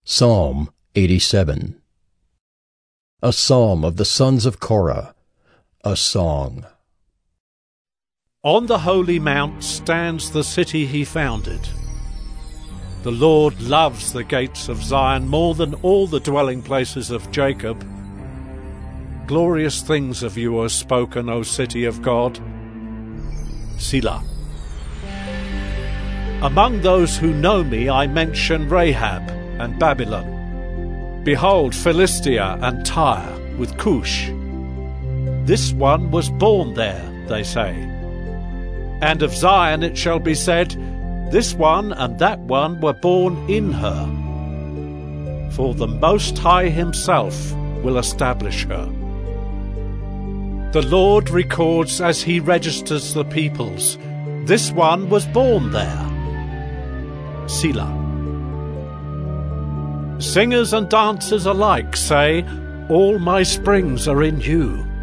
Psalm 87. A psalm of the sons of Korah, a song. On the holy mount stands the city he founded. The Lord loves the gates of Zion more than all the dwelling places of Jacob. Glorious things of you are spoken, O city of God. Selah. Among those who know me I mention Rahab and Babylon. Behold, Philistia and Tyre with Cush. This one was born there, they say. And of Zion it shall be said, this one and that one were born in her. For the Most High himself will establish her. The Lord records as he registers the peoples, this one was born there. Selah. Singers and dancers alike say, all my springs are in you.